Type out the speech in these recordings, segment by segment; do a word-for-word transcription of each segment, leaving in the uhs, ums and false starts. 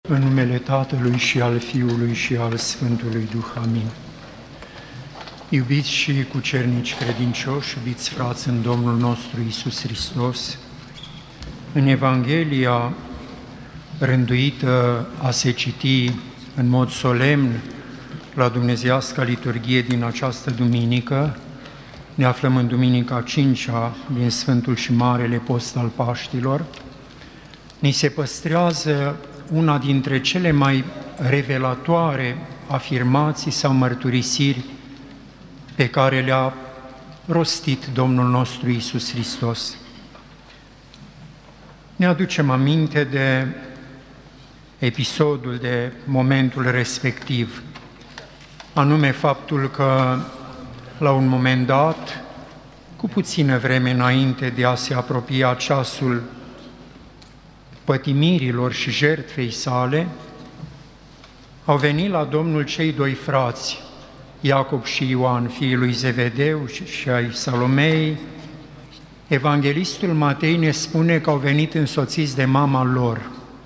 În numele Tatălui și al Fiului și al Sfântului Duh. Amin. Iubiți și cucernici credincioși, iubiți frați în Domnul nostru Iisus Hristos, în Evanghelia rânduită a se citi în mod solemn la dumnezeiasca liturghie din această duminică, ne aflăm în duminica a cincea din Sfântul și Marele Post al Paștilor, ni se păstrează una dintre cele mai revelatoare afirmații sau mărturisiri pe care le-a rostit Domnul nostru Iisus Hristos. Ne aducem aminte de episodul, de momentul respectiv, anume faptul că la un moment dat, cu puțină vreme înainte de a se apropia ceasul pătimirilor și jertfei sale, au venit la Domnul cei doi frați, Iacob și Ioan, fiii lui Zevedeu și ai Salomei. Evanghelistul Matei ne spune că au venit însoțiți de mama lor.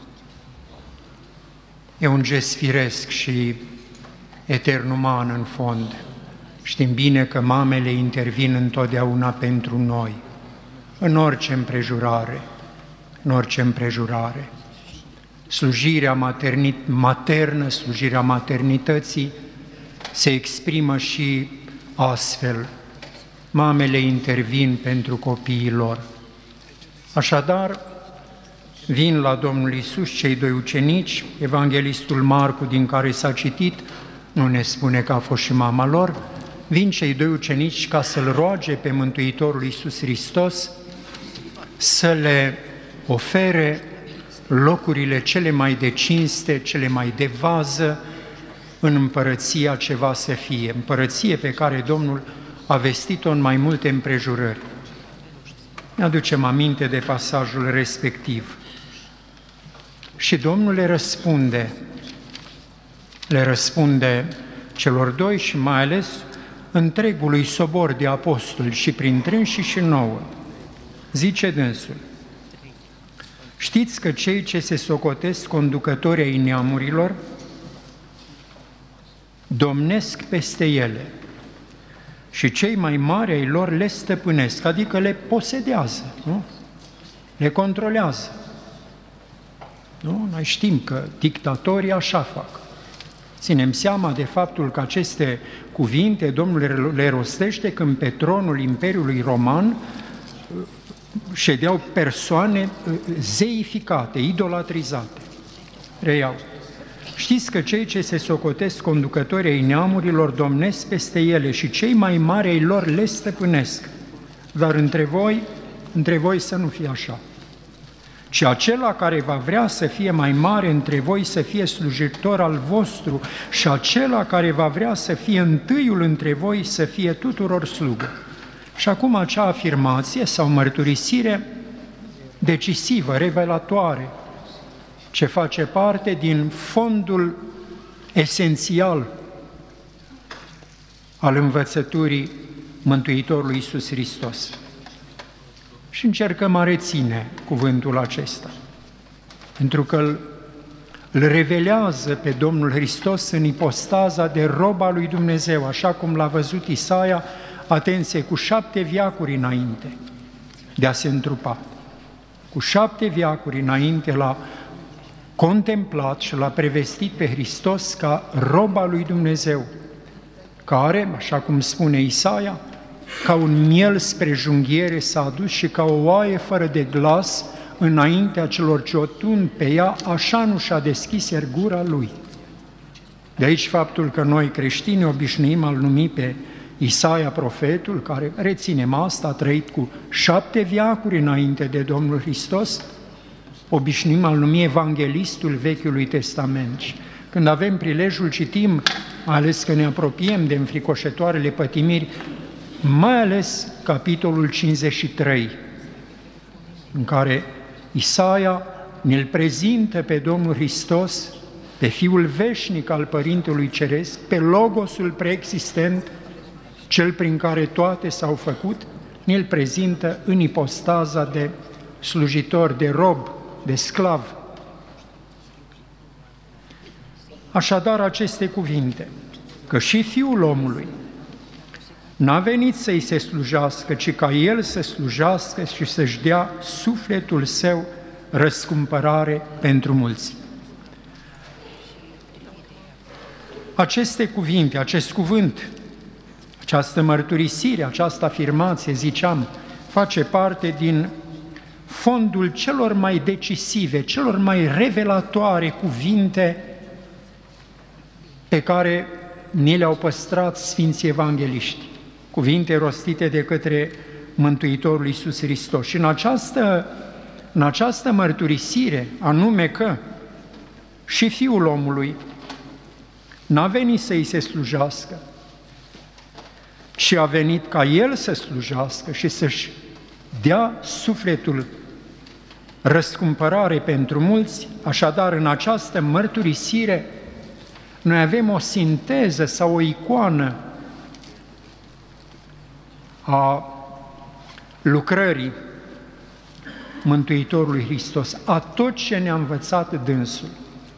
E un gest firesc și etern uman în fond. Știm bine că mamele intervin întotdeauna pentru noi, în orice împrejurare, în orice împrejurare. Slujirea maternit- maternă, slujirea maternității se exprimă și astfel. Mamele intervin pentru copiii lor. Așadar, vin la Domnul Iisus cei doi ucenici, Evanghelistul Marcu, din care s-a citit, nu ne spune că a fost și mama lor, vin cei doi ucenici ca să-L roage pe Mântuitorul Iisus Hristos să le ofere locurile cele mai de cinste, cele mai de vază în împărăția ce va să fie, împărăție pe care Domnul a vestit-o în mai multe împrejurări. Ne aducem aminte de pasajul respectiv. Și Domnul le răspunde, le răspunde celor doi și mai ales întregului sobor de apostoli și printre înși și nouă. Zice dânsul: știți că cei ce se socotesc conducători ai neamurilor domnesc peste ele și cei mai mari ai lor le stăpânesc, adică le posedează, nu? Le controlează. Nu? Noi știm că dictatorii așa fac. Ținem seama de faptul că aceste cuvinte Domnul le rostește când pe tronul Imperiului Roman ședeau persoane zeificate, idolatrizate. Reiau. Știți că cei ce se socotesc conducători ai neamurilor domnesc peste ele și cei mai mari ai lor le stăpânesc. Dar între voi, între voi să nu fie așa. Ci acela care va vrea să fie mai mare între voi să fie slujitor al vostru și acela care va vrea să fie întâiul între voi să fie tuturor slugă. Și acum acea afirmație sau mărturisire decisivă, revelatoare, ce face parte din fondul esențial al învățăturii Mântuitorului Iisus Hristos. Și încercăm a reține cuvântul acesta, pentru că îl, îl revelează pe Domnul Hristos în ipostaza de rob al lui Dumnezeu, așa cum l-a văzut Isaia, atenție, cu șapte veacuri înainte de a se întrupa. Cu șapte veacuri înainte l-a contemplat și l-a prevestit pe Hristos ca rob al lui Dumnezeu, care, așa cum spune Isaia, ca un miel spre junghiere s-a adus și ca o oaie fără de glas înaintea celor ce o tund pe ea, așa nu și-a deschis iar gura lui. De aici faptul că noi creștini obișnuim a-l numi pe Isaia profetul, care, reținem asta, a trăit cu șapte veacuri înainte de Domnul Hristos, obișnuim a-l numi evanghelistul Vechiului Testament. Când avem prilejul, citim, mai ales că ne apropiem de înfricoșătoarele pătimiri, mai ales capitolul cincizeci și trei, în care Isaia ne-l prezintă pe Domnul Hristos, pe Fiul veșnic al Părintelui Ceresc, pe Logosul preexistent, cel prin care toate s-au făcut, ne-l prezintă în ipostaza de slujitor, de rob, de sclav. Așadar aceste cuvinte, că și Fiul omului n-a venit să-i se slujească, ci ca El să slujească și să-și dea sufletul său răscumpărare pentru mulți. Aceste cuvinte, acest cuvânt, această mărturisire, această afirmație, ziceam, face parte din fondul celor mai decisive, celor mai revelatoare cuvinte pe care ni le-au păstrat Sfinții Evangeliști, cuvinte rostite de către Mântuitorul Iisus Hristos. Și în această, în această mărturisire, anume că și Fiul omului n-a venit să-i se slujească, ci a venit ca El să slujească și să-și dea sufletul răscumpărare pentru mulți. Așadar, în această mărturisire, noi avem o sinteză sau o icoană a lucrării Mântuitorului Hristos, a tot ce ne-a învățat dânsul.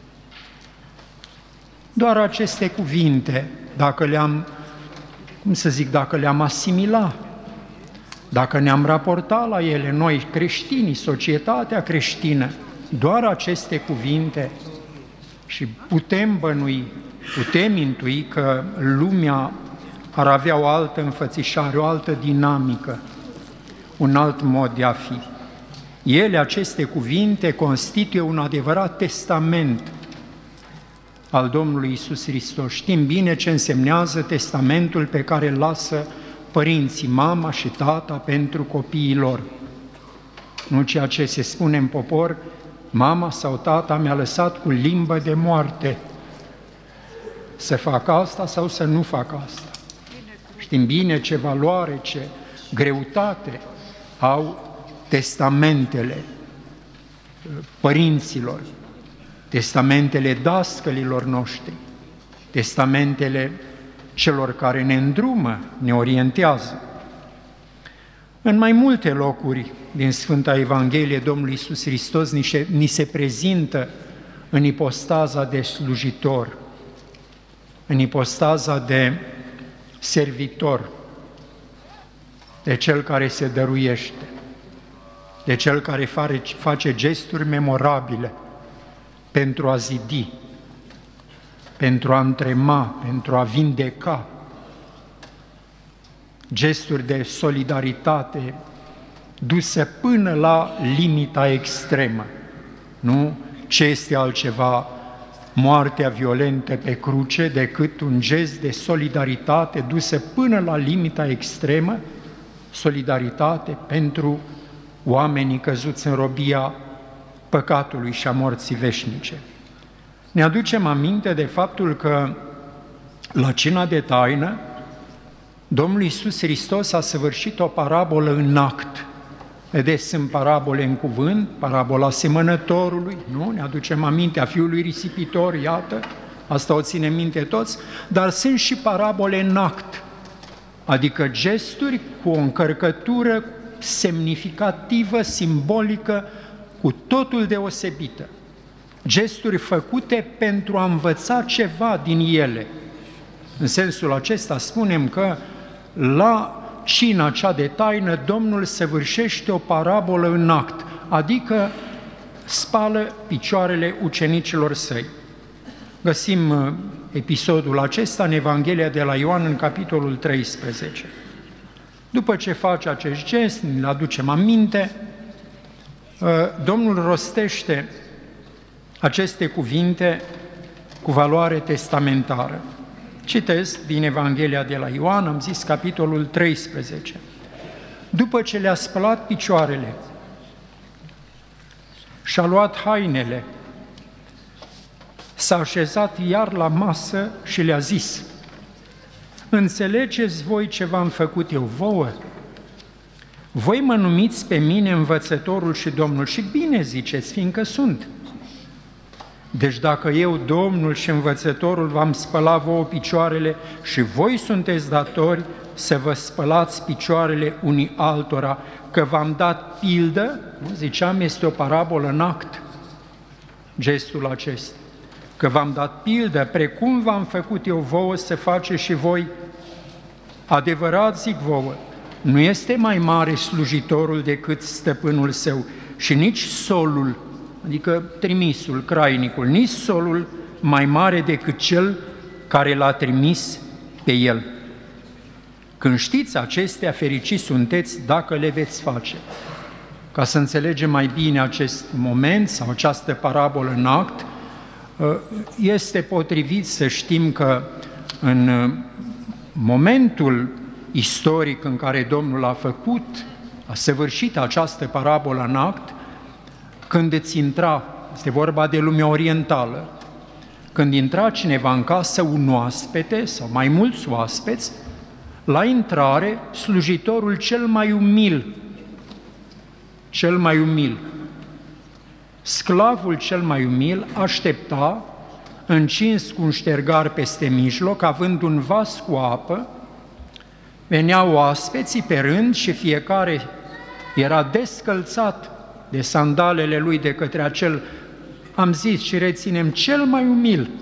Doar aceste cuvinte, dacă le-am, cum să zic, dacă le-am asimilat, dacă ne-am raportat la ele noi, creștinii, societatea creștină, doar aceste cuvinte, și putem bănui, putem intui că lumea ar avea o altă înfățișare, o altă dinamică, un alt mod de a fi. Ele, aceste cuvinte, constituie un adevărat testament al Domnului Iisus Hristos. Știm bine ce însemnează testamentul pe care îl lasă părinții, mama și tata pentru copiii lor. Nu ceea ce se spune în popor, mama sau tata mi-a lăsat cu limbă de moarte să fac asta sau să nu fac asta. Știm bine ce valoare, ce greutate au testamentele părinților, testamentele dascălilor noștri, testamentele celor care ne îndrumă, ne orientează. În mai multe locuri din Sfânta Evanghelie, Domnul Iisus Hristos ni se prezintă în ipostaza de slujitor, în ipostaza de servitor, de cel care se dăruiește, de cel care face gesturi memorabile pentru a zidi, pentru a întrema, pentru a vindeca, gesturi de solidaritate duse până la limita extremă. Nu ce este altceva moartea violentă pe cruce decât un gest de solidaritate duse până la limita extremă, solidaritate pentru oamenii căzuți în robia păcatului și a morții veșnice. Ne aducem aminte de faptul că la cina de taină Domnul Iisus Hristos a săvârșit o parabolă în act. Vedeți, sunt parabole în cuvânt, parabola semănătorului, nu? Ne aducem aminte a fiului risipitor, iată, asta o ținem minte toți, dar sunt și parabole în act, adică gesturi cu o încărcătură semnificativă, simbolică, cu totul deosebită. Gesturi făcute pentru a învăța ceva din ele. În sensul acesta spunem că la cina cea de taină Domnul săvârșește o parabolă în act, adică spală picioarele ucenicilor săi. Găsim episodul acesta în Evanghelia de la Ioan, în capitolul treisprezece. După ce face acest gest, ne aducem aminte, Domnul rostește aceste cuvinte cu valoare testamentară. Citesc din Evanghelia de la Ioan, am zis capitolul treisprezece. După ce le-a spălat picioarele și-a luat hainele, s-a așezat iar la masă și le-a zis: înțelegeți voi ce v-am făcut eu vouă? Voi mă numiți pe mine învățătorul și Domnul și bine ziceți, fiindcă sunt. Deci dacă eu, Domnul și învățătorul, v-am spălat vouă picioarele și voi sunteți datori să vă spălați picioarele unii altora, că v-am dat pildă, ziceam, este o parabolă în act, gestul acesta. că v-am dat pildă, precum v-am făcut eu vouă să faceți și voi. Adevărat zic vouă, nu este mai mare slujitorul decât stăpânul său și nici solul, adică trimisul, crainicul, nici solul mai mare decât cel care l-a trimis pe el. Când știți acestea, fericiți sunteți dacă le veți face. Ca să înțelegem mai bine acest moment sau această parabolă în act, este potrivit să știm că în momentul istoric în care Domnul a făcut, a săvârșit această parabolă în act, când îți intra, este vorba de lumea orientală, când intra cineva în casă, un oaspete sau mai mulți oaspeți, la intrare, slujitorul cel mai umil, cel mai umil, sclavul cel mai umil aștepta, încins cu un ștergar peste mijloc, având un vas cu apă, veneau oaspeții pe rând și fiecare era descălțat de sandalele lui de către acel, am zis și reținem, cel mai umil.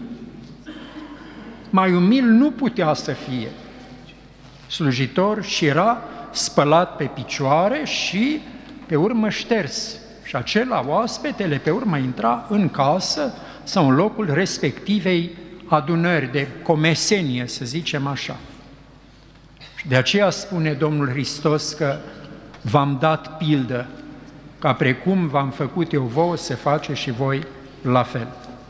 Mai umil nu putea să fie slujitor și era spălat pe picioare și pe urmă șters. Și acela, oaspetele, pe urmă intra în casă sau în locul respectivei adunări de comesenie, să zicem așa. Și de aceea spune Domnul Hristos că v-am dat pildă, ca precum v-am făcut eu vouă să faceți și voi la fel.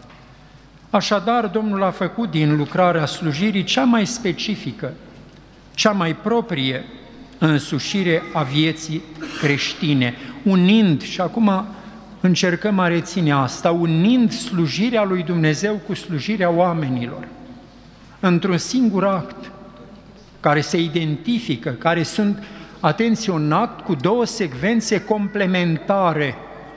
Așadar, Domnul a făcut din lucrarea slujirii cea mai specifică, cea mai proprie însușire a vieții creștine, unind, și acum încercăm a reține asta, unind slujirea lui Dumnezeu cu slujirea oamenilor, într-un singur act, care se identifică, care sunt, atenție, un act cu două secvențe complementare,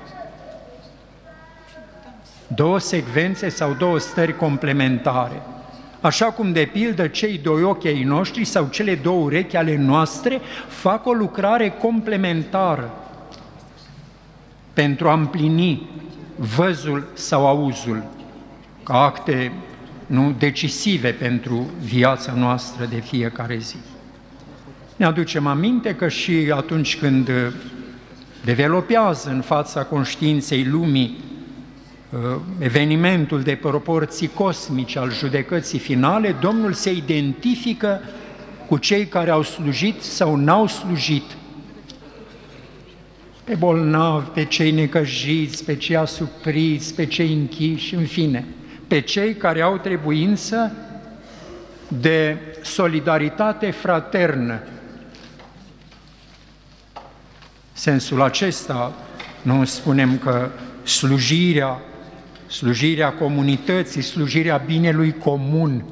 două secvențe sau două stări complementare. Așa cum, de pildă, cei doi ochi ai noștri sau cele două urechi ale noastre fac o lucrare complementară pentru a împlini văzul sau auzul, ca acte nu decisive pentru viața noastră de fiecare zi. Ne aducem aminte că și atunci când developează în fața conștiinței lumii evenimentul de proporții cosmice al judecății finale, Domnul se identifică cu cei care au slujit sau n-au slujit, pe bolnavi, pe cei necăjiți, pe cei asupriți, pe cei închiși, în fine, pe cei care au trebuință de solidaritate fraternă. Sensul acesta, nu spunem că slujirea, slujirea comunității, slujirea binelui comun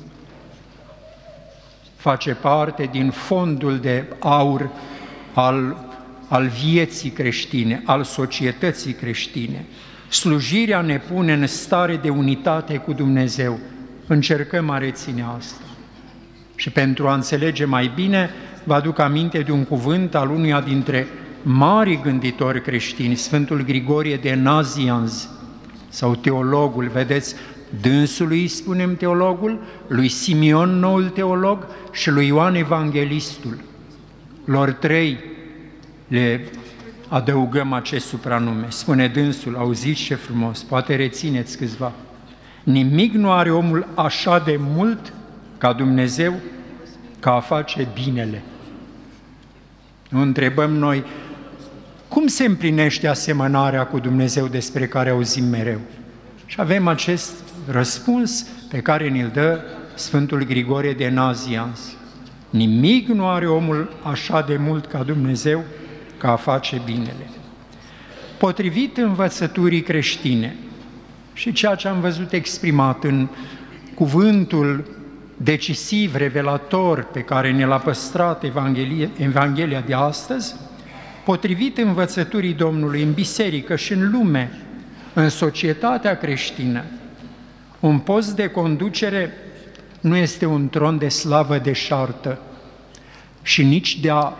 face parte din fondul de aur al, al vieții creștine, al societății creștine. Slujirea ne pune în stare de unitate cu Dumnezeu. Încercăm a reține asta. Și pentru a înțelege mai bine, vă aduc aminte de un cuvânt al unuia dintre mari gânditori creștini, Sfântul Grigorie de Nazianz, sau teologul, vedeți, dânsului îi spunem teologul, lui Simeon noul teolog și lui Ioan Evanghelistul. Lor trei le adăugăm acest supranume. Spune dânsul, auziți ce frumos, poate rețineți câțiva. Nimic nu are omul așa de mult ca Dumnezeu ca a face binele. Nu întrebăm noi, cum se împlinește asemănarea cu Dumnezeu despre care auzim mereu? Și avem acest răspuns pe care ne-l dă Sfântul Grigorie de Nazianz. Nimic nu are omul așa de mult ca Dumnezeu ca a face binele. Potrivit învățăturii creștine și ceea ce am văzut exprimat în cuvântul decisiv, revelator pe care ne l-a păstrat Evanghelia, Evanghelia de astăzi, potrivit învățăturii Domnului în biserică și în lume, în societatea creștină, un post de conducere nu este un tron de slavă deșartă și nici de a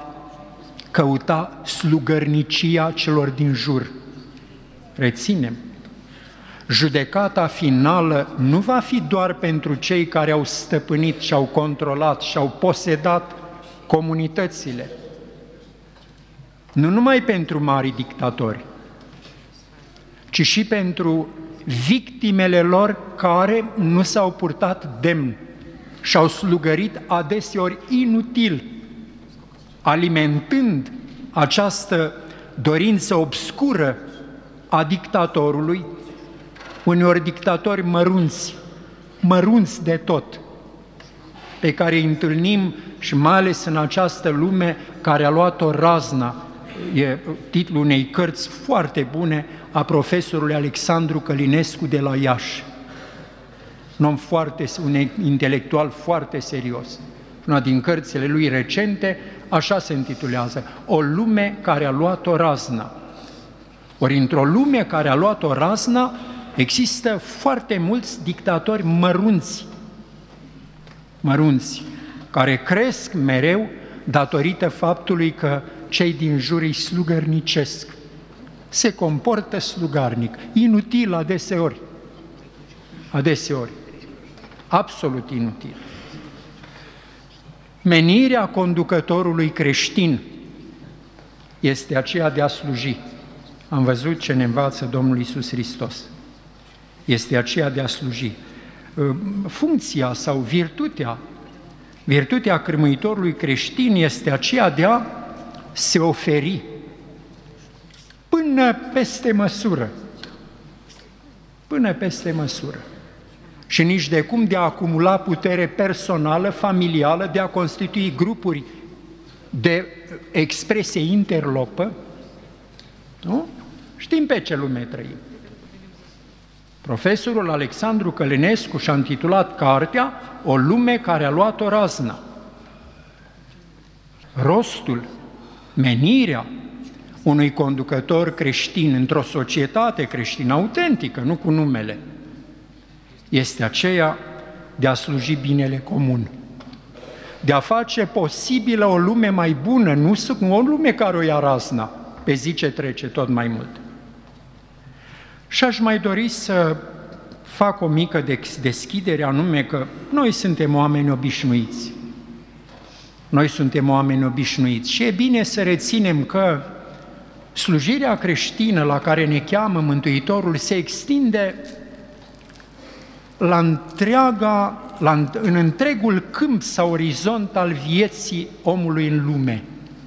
căuta slugărnicia celor din jur. Reținem. Judecata finală nu va fi doar pentru cei care au stăpânit și au controlat și au posedat comunitățile, nu numai pentru mari dictatori, ci și pentru victimele lor care nu s-au purtat demn și au slugărit adeseori inutil, alimentând această dorință obscură a dictatorului, uneori dictatori mărunți, mărunți de tot, pe care îi întâlnim și mai ales în această lume care a luat-o razna. E titlul unei cărți foarte bune a profesorului Alexandru Călinescu de la Iași. Un om foarte, un intelectual foarte serios. Una din cărțile lui recente, așa se intitulează, O lume care a luat-o razna. Ori într-o lume care a luat-o razna, există foarte mulți dictatori mărunți, mărunți, care cresc mereu datorită faptului că cei din jur îi slugărnicesc. Se comportă slugarnic, inutil adeseori, adeseori, absolut inutil. Menirea conducătorului creștin este aceea de a sluji. Am văzut ce ne învață Domnul Iisus Hristos. Este aceea de a sluji. Funcția sau virtutea, virtutea cârmuitorului creștin este aceea de a se oferi până peste măsură, până peste măsură. Și nici de cum de a acumula putere personală, familială, de a constitui grupuri de expresie interlopă, nu? Știm pe ce lume trăim. Profesorul Alexandru Călinescu și-a intitulat cartea O lume care a luat-o razna. Rostul, menirea unui conducător creștin într-o societate creștină autentică, nu cu numele, este aceea de a sluji binele comun, de a face posibilă o lume mai bună, nu o lume care o ia razna, pe zi ce trece tot mai mult. Și aș mai dori să fac o mică deschidere, anume că noi suntem oameni obișnuiți. Noi suntem oameni obișnuiți și e bine să reținem că slujirea creștină la care ne cheamă Mântuitorul se extinde la întreaga, la, în întregul câmp sau orizont al vieții omului în lume.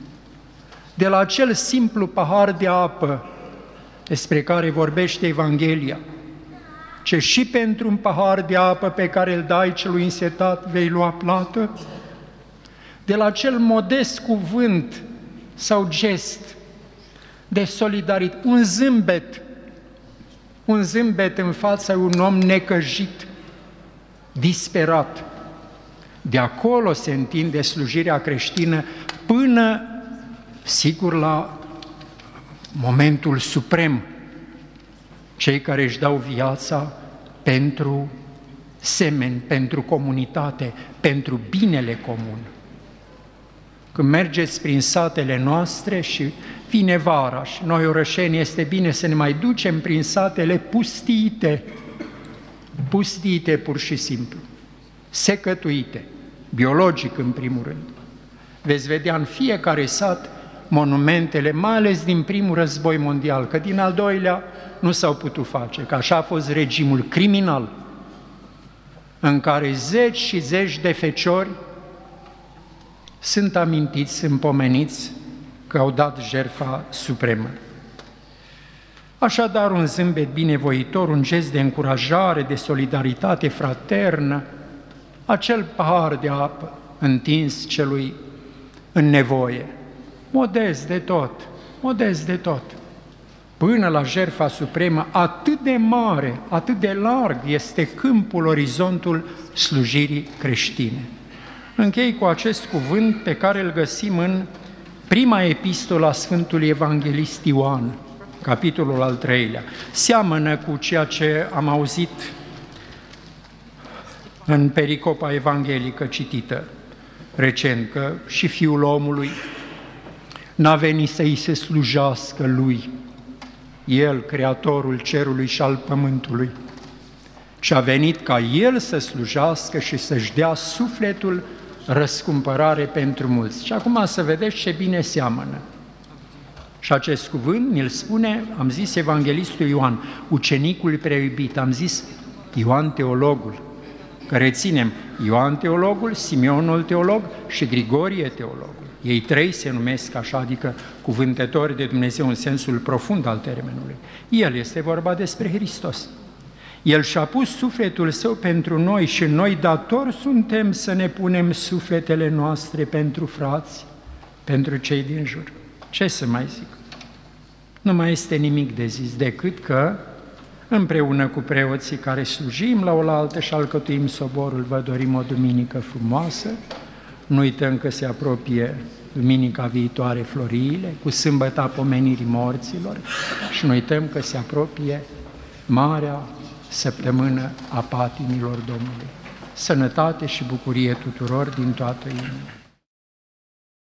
De la acel simplu pahar de apă despre care vorbește Evanghelia, ce și pentru un pahar de apă pe care îl dai celui însetat vei lua plată, de la acel modest cuvânt sau gest de solidaritate, un zâmbet, un zâmbet în fața unui om necăjit, disperat. De acolo se întinde slujirea creștină până, sigur, la momentul suprem, cei care își dau viața pentru semeni, pentru comunitate, pentru binele comun. Când mergeți prin satele noastre și vine vara și noi orășeni, este bine să ne mai ducem prin satele pustiite, pustiite pur și simplu, secătuite, biologic în primul rând. Veți vedea în fiecare sat monumentele, mai ales din primul război mondial, că din al doilea nu s-au putut face, că așa a fost regimul criminal, în care zeci și zeci de feciori sunt amintiți, sunt pomeniți că au dat jertfa supremă. Așadar, un zâmbet binevoitor, un gest de încurajare, de solidaritate fraternă, acel pahar de apă întins celui în nevoie, modest de tot, modest de tot, până la jertfa supremă, atât de mare, atât de larg este câmpul, orizontul slujirii creștine. Închei cu acest cuvânt pe care îl găsim în prima epistolă a Sfântului Evanghelist Ioan, capitolul al treilea. Seamănă cu ceea ce am auzit în pericopa evanghelică citită recent, că și Fiul omului n-a venit să-i se slujească lui, El, Creatorul cerului și al pământului, și a venit ca El să slujească și să-și dea sufletul răscumpărare pentru mulți. Și acum să vedeți ce bine seamănă. Și acest cuvânt ne-l spune, am zis, evanghelistul Ioan, ucenicul preiubit, am zis Ioan teologul, că reținem Ioan teologul, Simeonul teolog și Grigorie teologul. Ei trei se numesc așa, adică cuvântători de Dumnezeu în sensul profund al termenului. El este vorba despre Hristos. El și-a pus sufletul Său pentru noi și noi datori suntem să ne punem sufletele noastre pentru frați, pentru cei din jur. Ce să mai zic? Nu mai este nimic de zis decât că, împreună cu preoții care slujim la oaltă și alcătuim soborul, vă dorim o duminică frumoasă. Nu uităm că se apropie duminica viitoare Floriile, cu sâmbăta pomenirii morților, și nu uităm că se apropie marea săptămână a patimilor Domnului. Sănătate și bucurie tuturor din toată inima!